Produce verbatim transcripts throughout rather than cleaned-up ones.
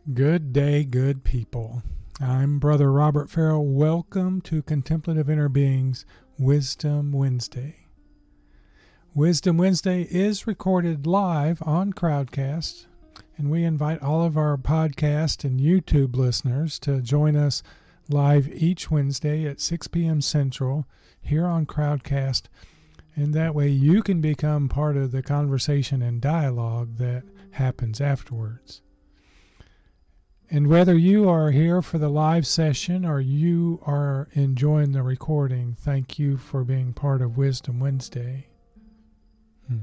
Good day, good people. I'm Brother Robert Farrell. Welcome to Contemplative Inner Being's Wisdom Wednesday. Wisdom Wednesday is recorded live on Crowdcast, and we invite all of our podcast and YouTube listeners to join us live each Wednesday at six p.m. Central here on Crowdcast, and that way you can become part of the conversation and dialogue that happens afterwards. And whether you are here for the live session or you are enjoying the recording, thank you for being part of Wisdom Wednesday. Hmm.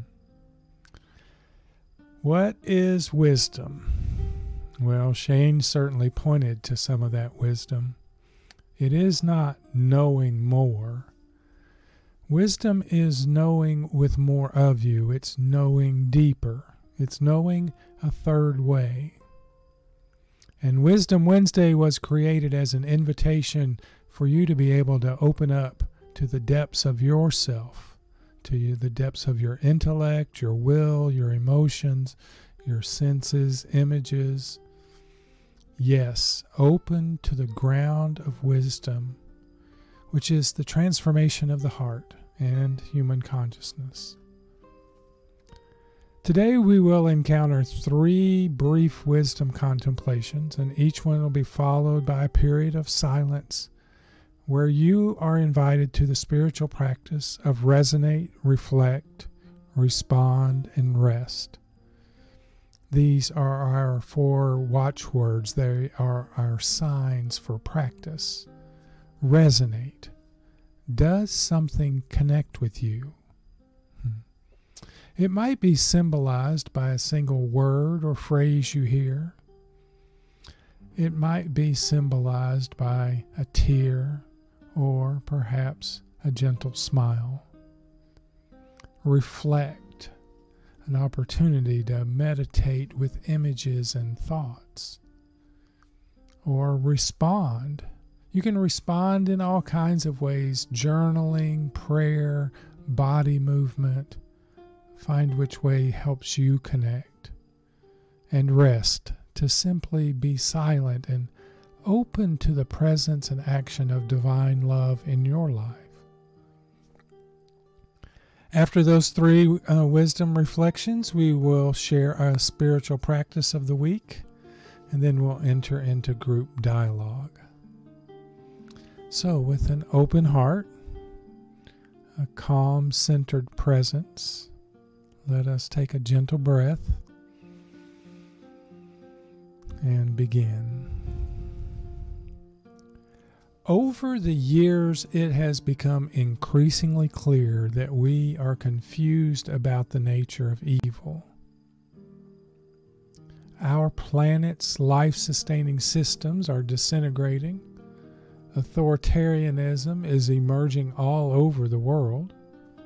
What is wisdom? Well, Shane certainly pointed to some of that wisdom. It is not knowing more. Wisdom is knowing with more of you. It's knowing deeper. It's knowing a third way. And Wisdom Wednesday was created as an invitation for you to be able to open up to the depths of yourself, to you, the depths of your intellect, your will, your emotions, your senses, images. Yes, open to the ground of wisdom, which is the transformation of the heart and human consciousness. Today we will encounter three brief wisdom contemplations, and each one will be followed by a period of silence where you are invited to the spiritual practice of resonate, reflect, respond, and rest. These are our four watchwords. They are our signs for practice. Resonate. Does something connect with you? It might be symbolized by a single word or phrase you hear. It might be symbolized by a tear or perhaps a gentle smile. Reflect, an opportunity to meditate with images and thoughts. Or respond. You can respond in all kinds of ways: journaling, prayer, body movement. Find which way helps you connect. And rest, to simply be silent and open to the presence and action of divine love in your life. After those three uh, wisdom reflections, we will share a spiritual practice of the week, and then we'll enter into group dialogue. So, with an open heart, a calm, centered presence, let us take a gentle breath and begin. Over the years, it has become increasingly clear that we are confused about the nature of evil. Our planet's life-sustaining systems are disintegrating. Authoritarianism is emerging all over the world.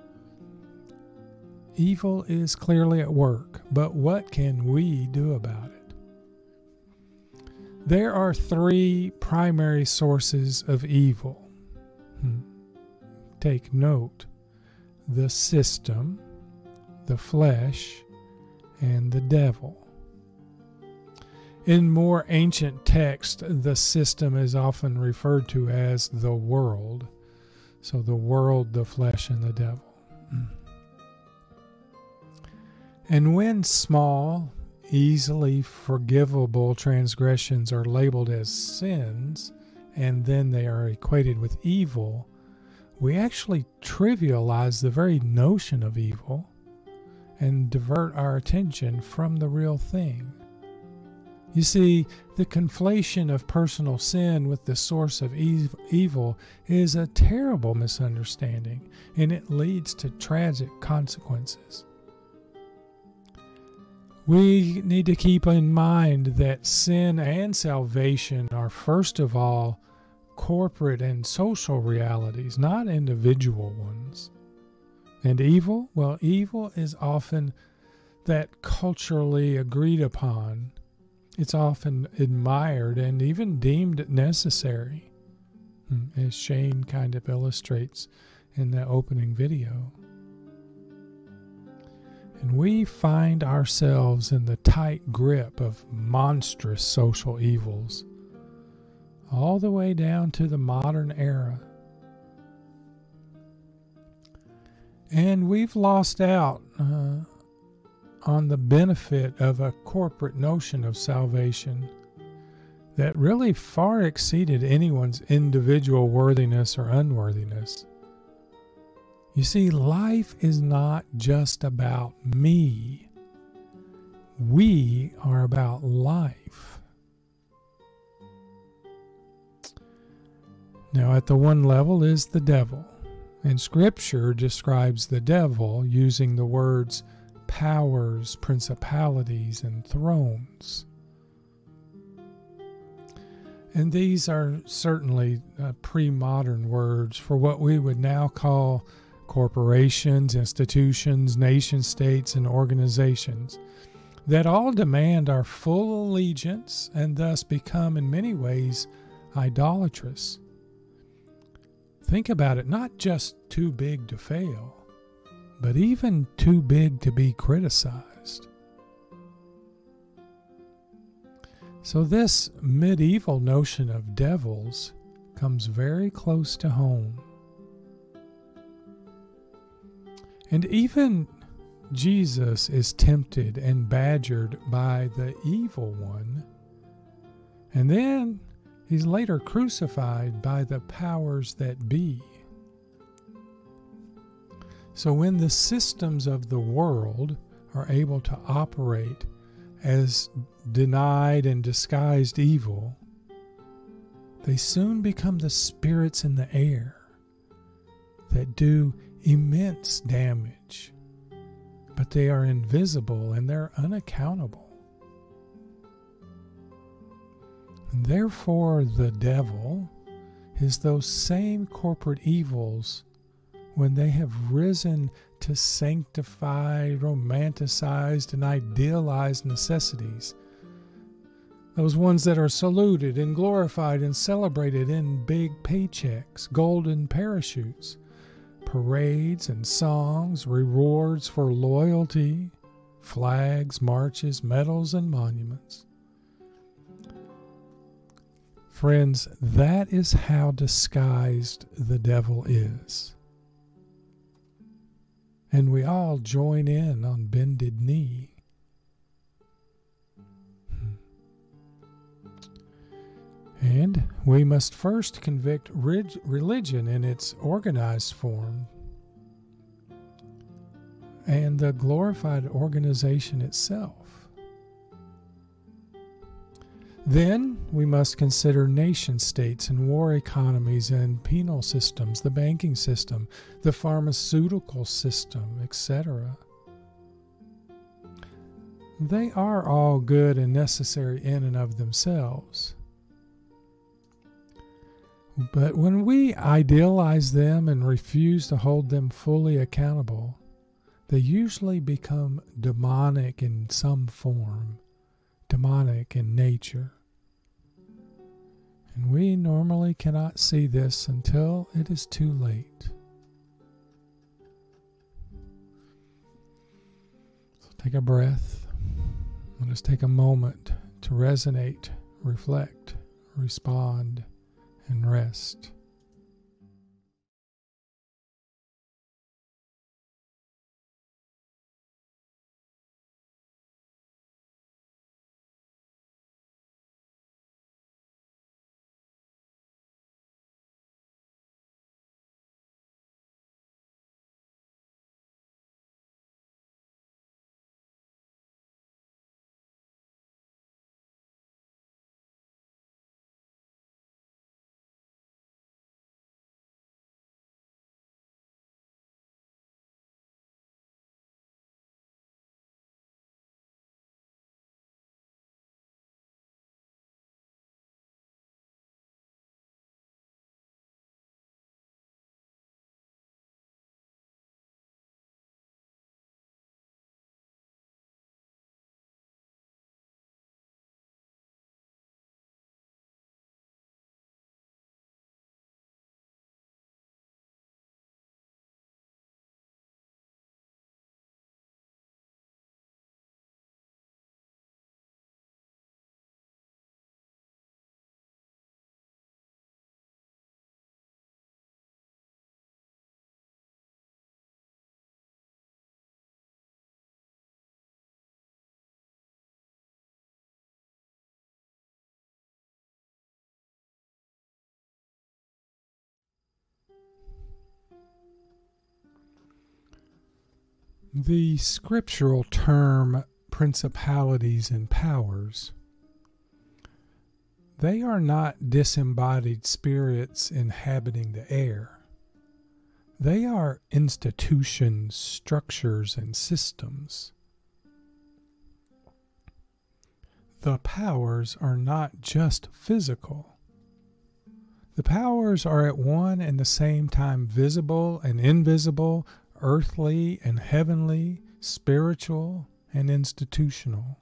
Evil is clearly at work, but what can we do about it? There are three primary sources of evil. Hmm. Take note: the system, the flesh, and the devil. In more ancient texts, the system is often referred to as the world. So the world, the flesh, and the devil. Hmm. And when small, easily forgivable transgressions are labeled as sins, and then they are equated with evil, we actually trivialize the very notion of evil and divert our attention from the real thing. You see, the conflation of personal sin with the source of evil is a terrible misunderstanding, and it leads to tragic consequences. We need to keep in mind that sin and salvation are, first of all, corporate and social realities, not individual ones. And evil? Well, evil is often that culturally agreed upon. It's often admired and even deemed necessary, as Shane kind of illustrates in the opening video. And we find ourselves in the tight grip of monstrous social evils, all the way down to the modern era. And we've lost out uh, on the benefit of a corporate notion of salvation that really far exceeded anyone's individual worthiness or unworthiness. You see, life is not just about me. We are about life. Now, at the one level is the devil, and Scripture describes the devil using the words powers, principalities, and thrones. And these are certainly uh, pre-modern words for what we would now call corporations, institutions, nation states, and organizations that all demand our full allegiance and thus become in many ways idolatrous. Think about it, not just too big to fail, but even too big to be criticized. So this medieval notion of devils comes very close to home. And even Jesus is tempted and badgered by the evil one, and then he's later crucified by the powers that be. So when the systems of the world are able to operate as denied and disguised evil, they soon become the spirits in the air that do immense damage, but they are invisible and they're unaccountable. And therefore, the devil is those same corporate evils when they have risen to sanctify, romanticized, and idealized necessities. Those ones that are saluted and glorified and celebrated in big paychecks, golden parachutes, parades and songs, rewards for loyalty, flags, marches, medals, and monuments. Friends, that is how disguised the devil is. And we all join in on bended knee. And we must first convict rig- religion in its organized form and the glorified organization itself. Then we must consider nation states and war economies and penal systems, the banking system, the pharmaceutical system, et cetera. They are all good and necessary in and of themselves. But when we idealize them and refuse to hold them fully accountable, they usually become demonic in some form, demonic in nature. And we normally cannot see this until it is too late. So take a breath. Let us take a moment to resonate, reflect, respond, and rest. The scriptural term principalities and powers, they are not disembodied spirits inhabiting the air. They are institutions, structures, and systems. The powers are not just physical. The powers are at one and the same time visible and invisible, earthly and heavenly, spiritual and institutional.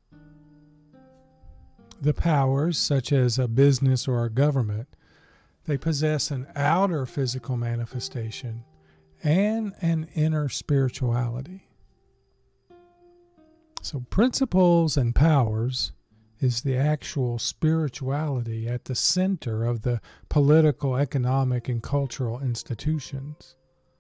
The powers, such as a business or a government, they possess an outer physical manifestation and an inner spirituality. So principles and powers is the actual spirituality at the center of the political, economic, and cultural institutions.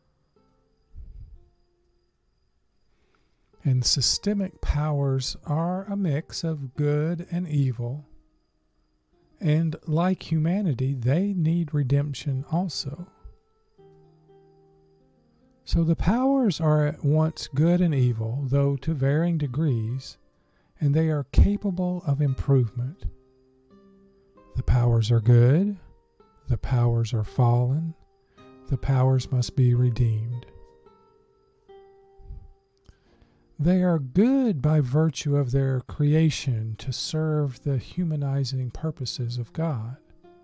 And systemic powers are a mix of good and evil. And like humanity, they need redemption also. So the powers are at once good and evil, though to varying degrees, and they are capable of improvement. The powers are good, the powers are fallen, the powers must be redeemed. They are good by virtue of their creation to serve the humanizing purposes of God.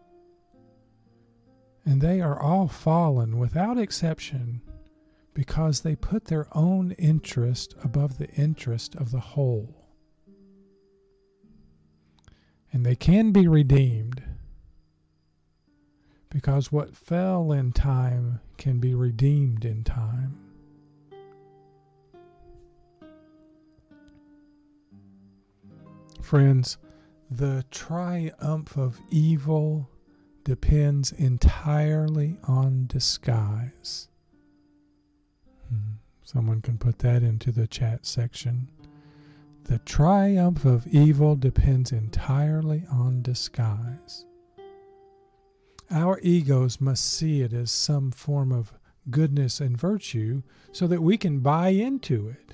And they are all fallen without exception because they put their own interest above the interest of the whole. And they can be redeemed because what fell in time can be redeemed in time. Friends, the triumph of evil depends entirely on disguise. Hmm. Someone can put that into the chat section. The triumph of evil depends entirely on disguise. Our egos must see it as some form of goodness and virtue so that we can buy into it.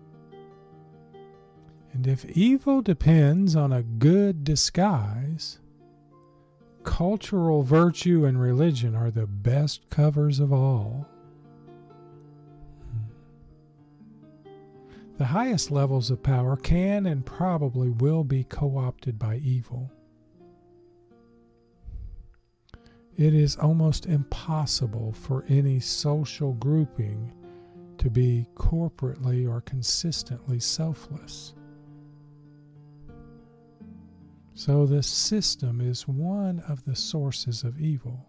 And if evil depends on a good disguise, cultural virtue and religion are the best covers of all. The highest levels of power can and probably will be co-opted by evil. It is almost impossible for any social grouping to be corporately or consistently selfless. So the system is one of the sources of evil.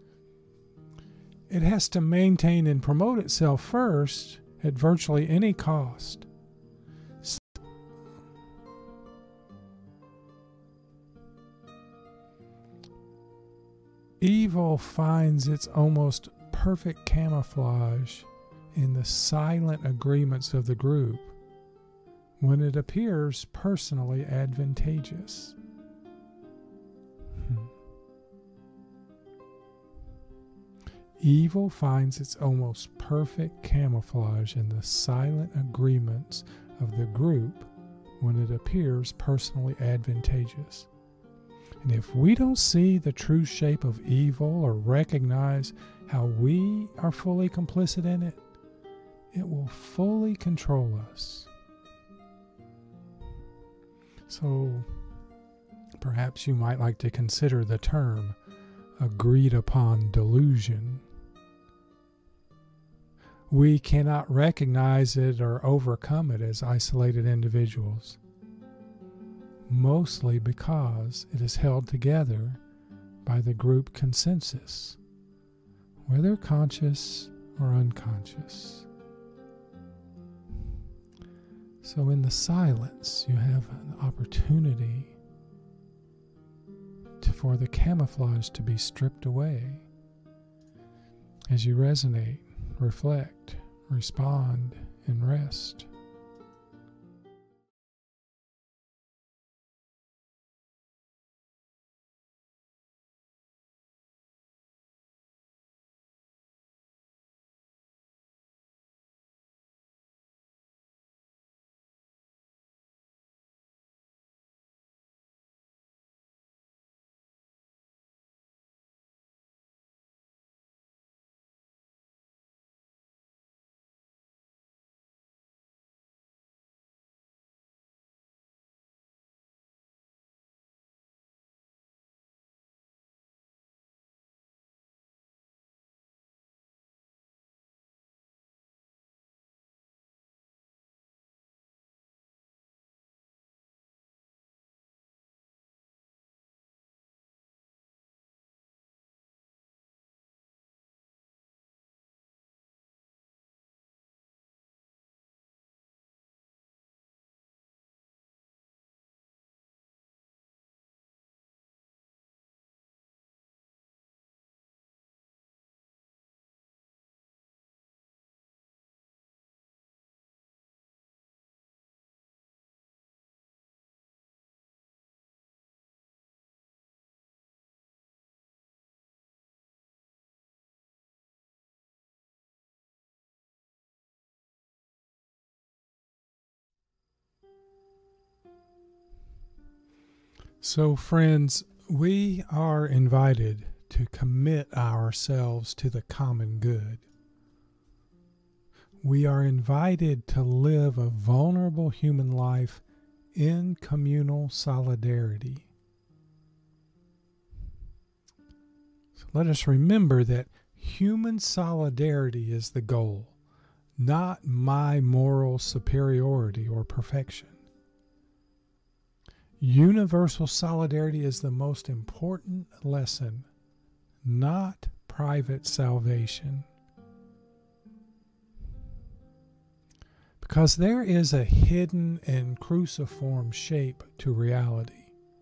It has to maintain and promote itself first at virtually any cost. Evil finds its almost perfect camouflage in the silent agreements of the group when it appears personally advantageous. Hmm. Evil finds its almost perfect camouflage in the silent agreements of the group when it appears personally advantageous. And if we don't see the true shape of evil or recognize how we are fully complicit in it, it will fully control us. So perhaps you might like to consider the term agreed upon delusion. We cannot recognize it or overcome it as isolated individuals, mostly because it is held together by the group consensus, whether conscious or unconscious. So in the silence, you have an opportunity to, for the camouflage to be stripped away. As you resonate, reflect, respond, and rest. So, friends, we are invited to commit ourselves to the common good. We are invited to live a vulnerable human life in communal solidarity. So let us remember that human solidarity is the goal, not my moral superiority or perfection. Universal solidarity is the most important lesson, not private salvation. Because there is a hidden and cruciform shape to reality.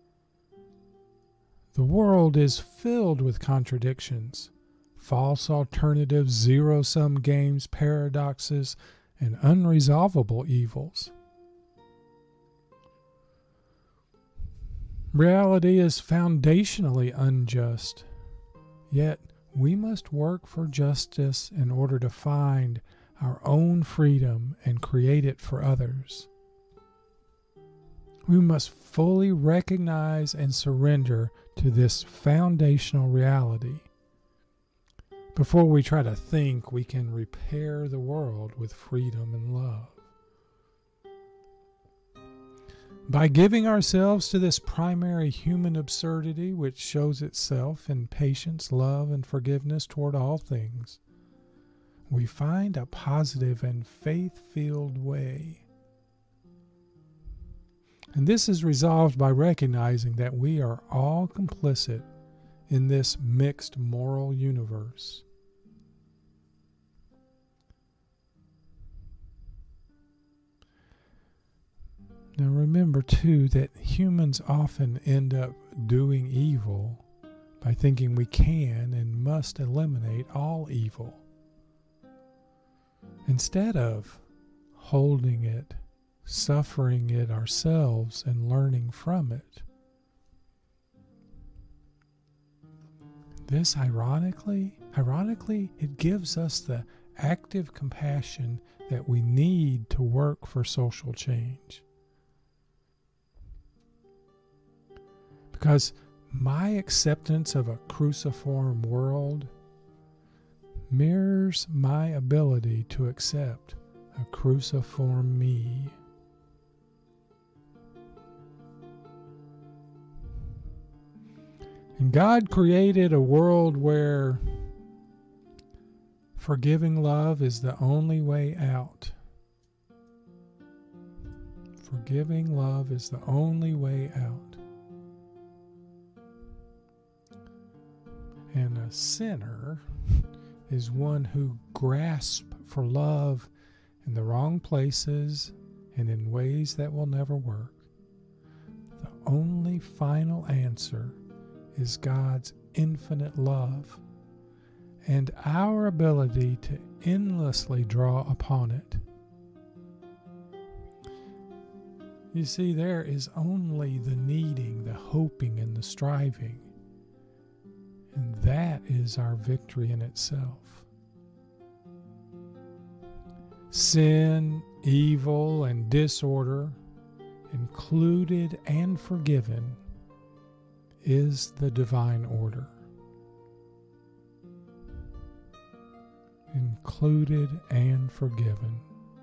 The world is filled with contradictions, false alternatives, zero-sum games, paradoxes, and unresolvable evils. Reality is foundationally unjust, yet we must work for justice in order to find our own freedom and create it for others. We must fully recognize and surrender to this foundational reality before we try to think we can repair the world with freedom and love. By giving ourselves to this primary human absurdity, which shows itself in patience, love, and forgiveness toward all things, we find a positive and faith-filled way. And this is resolved by recognizing that we are all complicit in this mixed moral universe. Now remember, too, that humans often end up doing evil by thinking we can and must eliminate all evil, instead of holding it, suffering it ourselves, and learning from it. This, ironically, ironically, it gives us the active compassion that we need to work for social change. Because my acceptance of a cruciform world mirrors my ability to accept a cruciform me. And God created a world where forgiving love is the only way out. Forgiving love is the only way out. And a sinner is one who grasps for love in the wrong places and in ways that will never work. The only final answer is God's infinite love and our ability to endlessly draw upon it. You see, there is only the needing, the hoping, and the striving. And that is our victory in itself. Sin, evil, and disorder, included and forgiven, is the divine order. Included and forgiven.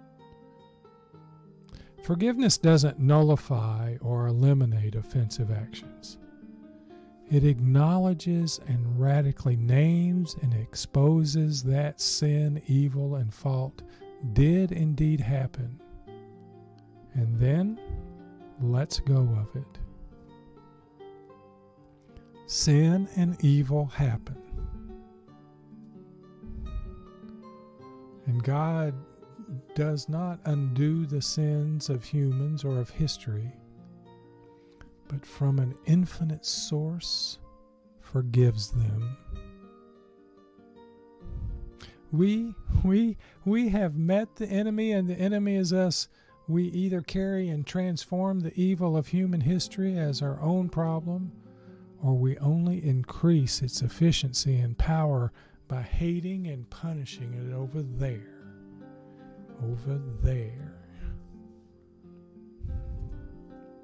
Forgiveness doesn't nullify or eliminate offensive actions. It acknowledges and radically names and exposes that sin, evil, and fault did indeed happen, and then lets go of it. Sin and evil happen, and God does not undo the sins of humans or of history, but from an infinite source forgives them. We, we, we have met the enemy, and the enemy is us. We either carry and transform the evil of human history as our own problem, or we only increase its efficiency and power by hating and punishing it over there. Over there.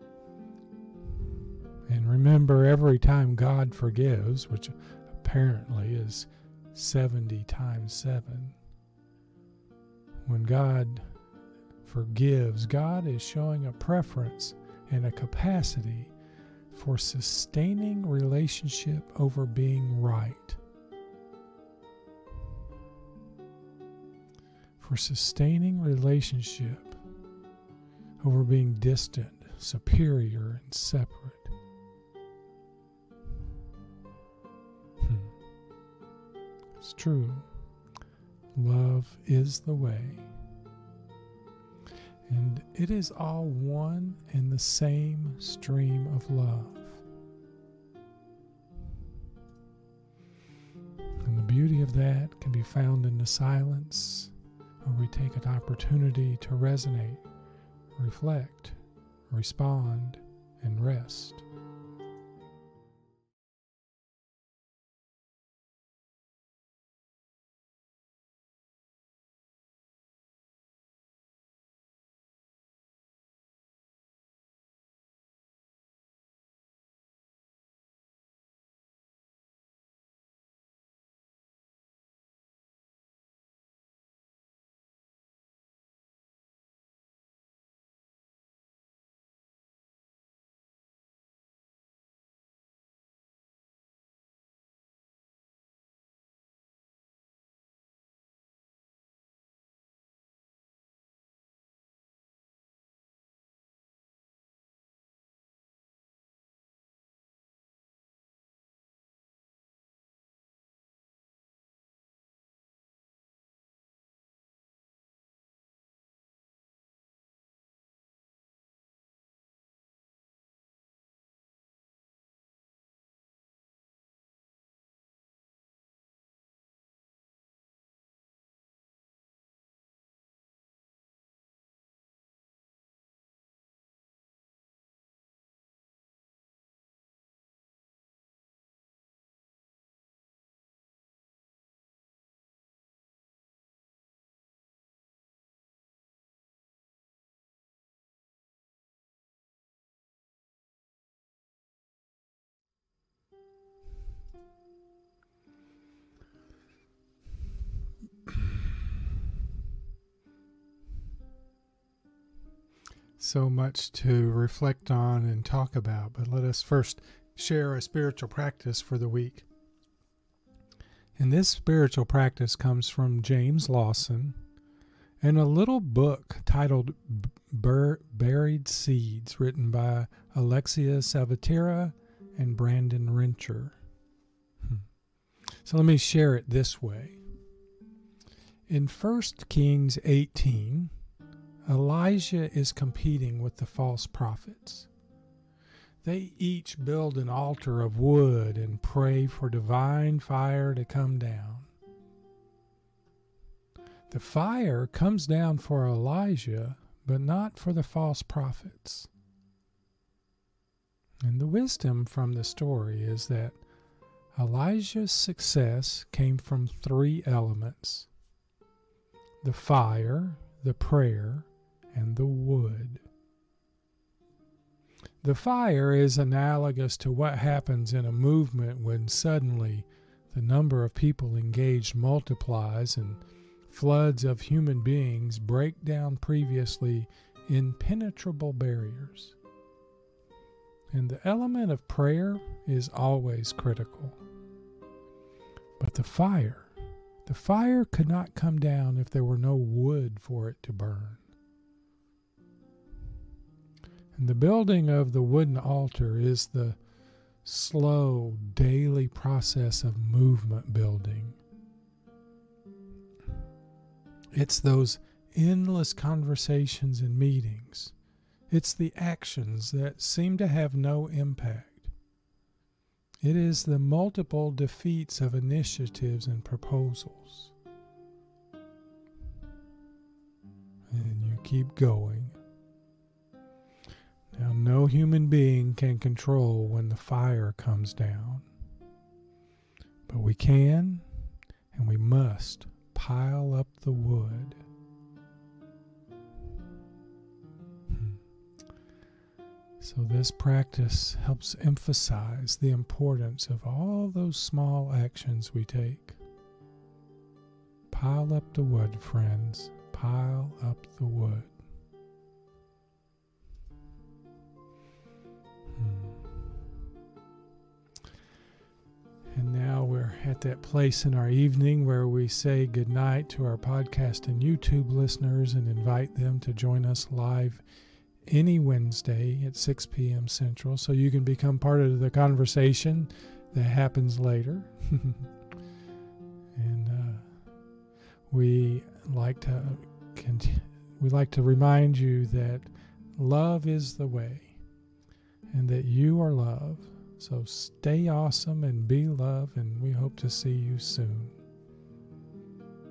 remember every time God forgives, which apparently is seventy times seven. When God forgives, God is showing a preference and a capacity for sustaining relationship over being right. For sustaining relationship over being distant, superior, and separate. Hmm. It's true. Love is the way. And it is all one and the same stream of love. And the beauty of that can be found in the silence, where we take an opportunity to resonate, reflect, respond, and rest. So much to reflect on and talk about, but let us first share a spiritual practice for the week. And this spiritual practice comes from James Lawson in a little book titled Bur- Buried Seeds, written by Alexia Salvatierra and Brandon Rencher. Hmm. So let me share it this way. In First Kings eighteen, Elijah is competing with the false prophets. They each build an altar of wood and pray for divine fire to come down. The fire comes down for Elijah, but not for the false prophets. And the wisdom from the story is that Elijah's success came from three elements: the fire, the prayer, and the wood. The fire is analogous to what happens in a movement when suddenly the number of people engaged multiplies and floods of human beings break down previously impenetrable barriers. And the element of prayer is always critical. But the fire, the fire could not come down if there were no wood for it to burn. And the building of the wooden altar is the slow, daily process of movement building. It's those endless conversations and meetings. It's the actions that seem to have no impact. It is the multiple defeats of initiatives and proposals. And you keep going. Now, no human being can control when the fire comes down. But we can, and we must, pile up the wood. Hmm. So this practice helps emphasize the importance of all those small actions we take. Pile up the wood, friends. Pile up the wood. And now we're at that place in our evening where we say goodnight to our podcast and YouTube listeners and invite them to join us live any Wednesday at six p.m. Central, so you can become part of the conversation that happens later. And uh, we like to cont- we like to remind you that love is the way, and that you are love. So stay awesome and be love, and we hope to see you soon.